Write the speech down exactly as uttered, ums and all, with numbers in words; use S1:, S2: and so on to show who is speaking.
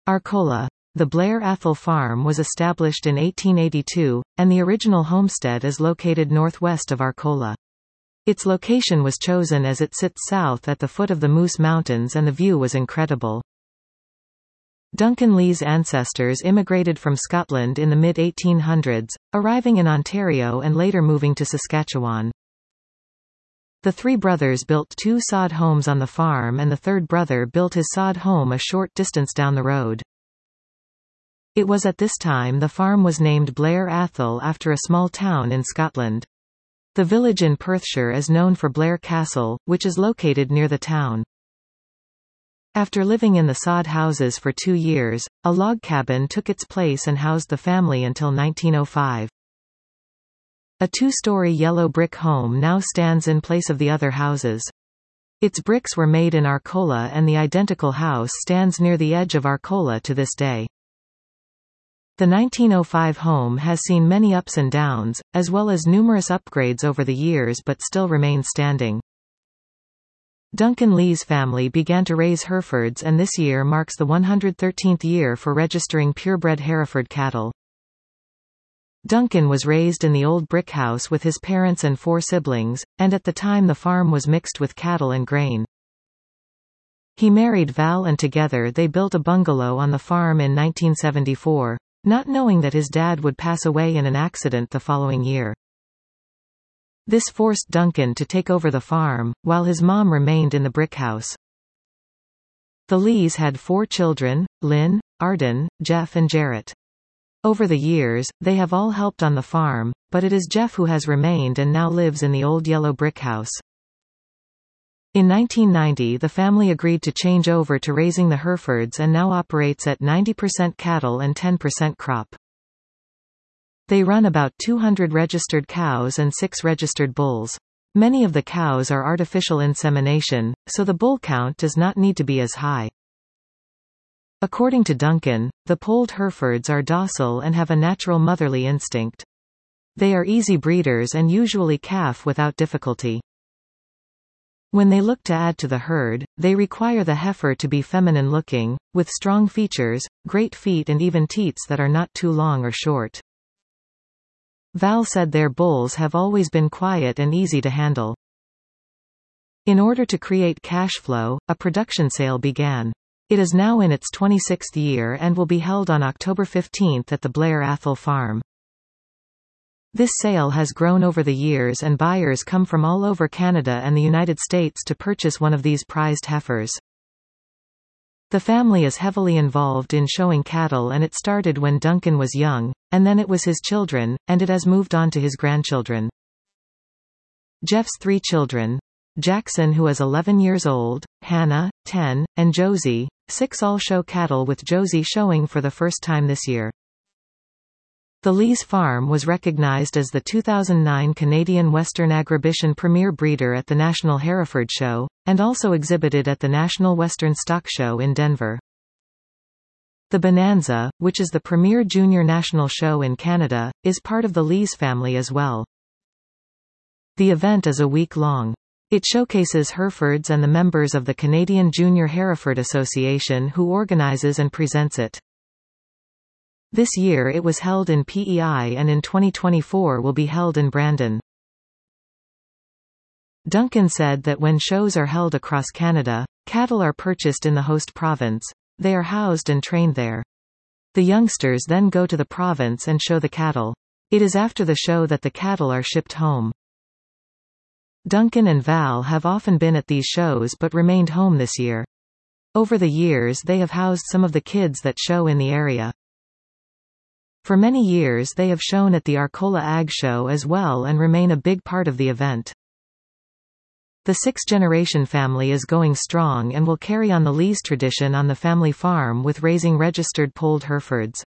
S1: Arcola. The Blair Athol Farm was established in eighteen eighty-two, and the original homestead is located northwest of Arcola. Its location was chosen as it sits south at the foot of the Moose Mountains and the view was incredible. Duncan Lee's ancestors immigrated from Scotland in the mid eighteen hundreds, arriving in Ontario and later moving to Saskatchewan. The three brothers built two sod homes on the farm and the third brother built his sod home a short distance down the road. It was at this time the farm was named Blair Athol after a small town in Scotland. The village in Perthshire is known for Blair Castle, which is located near the town. After living in the sod houses for two years, a log cabin took its place and housed the family until nineteen oh five. A two-story yellow brick home now stands in place of the other houses. Its bricks were made in Arcola and the identical house stands near the edge of Arcola to this day. The nineteen oh five home has seen many ups and downs, as well as numerous upgrades over the years but still remains standing. Duncan Lee's family began to raise Herefords and this year marks the one hundred thirteenth year for registering purebred Hereford cattle. Duncan was raised in the old brick house with his parents and four siblings, and at the time the farm was mixed with cattle and grain. He married Val and together they built a bungalow on the farm in nineteen seventy-four, not knowing that his dad would pass away in an accident the following year. This forced Duncan to take over the farm, while his mom remained in the brick house. The Lees had four children, Lynn, Arden, Jeff and Jarrett. Over the years, they have all helped on the farm, but it is Jeff who has remained and now lives in the old yellow brick house. In nineteen ninety the family agreed to change over to raising the Herefords and now operates at ninety percent cattle and ten percent crop. They run about two hundred registered cows and six registered bulls. Many of the cows are artificial insemination, so the bull count does not need to be as high. According to Duncan, the polled Herefords are docile and have a natural motherly instinct. They are easy breeders and usually calf without difficulty. When they look to add to the herd, they require the heifer to be feminine-looking, with strong features, great feet and even teats that are not too long or short. Val said their bulls have always been quiet and easy to handle. In order to create cash flow, a production sale began. It is now in its twenty-sixth year and will be held on October fifteenth at the Blair Athol Farm. This sale has grown over the years and buyers come from all over Canada and the United States to purchase one of these prized heifers. The family is heavily involved in showing cattle and it started when Duncan was young, and then it was his children, and it has moved on to his grandchildren. Jeff's three children, Jackson who is eleven years old, Hannah, ten, and Josie, six all show cattle with Josie showing for the first time this year. The Lees Farm was recognized as the two thousand nine Canadian Western Agribition Premier Breeder at the National Hereford Show, and also exhibited at the National Western Stock Show in Denver. The Bonanza, which is the premier junior national show in Canada, is part of the Lees family as well. The event is a week long. It showcases Herefords and the members of the Canadian Junior Hereford Association who organizes and presents it. This year it was held in P E I and in twenty twenty-four will be held in Brandon. Duncan said that when shows are held across Canada, cattle are purchased in the host province. They are housed and trained there. The youngsters then go to the province and show the cattle. It is after the show that the cattle are shipped home. Duncan and Val have often been at these shows but remained home this year. Over the years they have housed some of the kids that show in the area. For many years they have shown at the Arcola Ag Show as well and remain a big part of the event. The sixth-generation family is going strong and will carry on the Lees tradition on the family farm with raising registered polled Herefords.